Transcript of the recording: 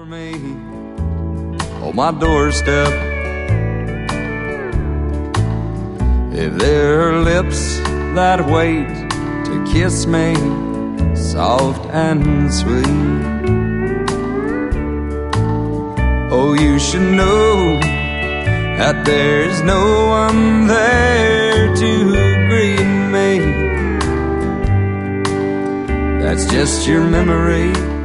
me on my doorstep. If there are lips that wait to kiss me soft and sweet, oh, you should know that there's no one there to greet me. That's just your memory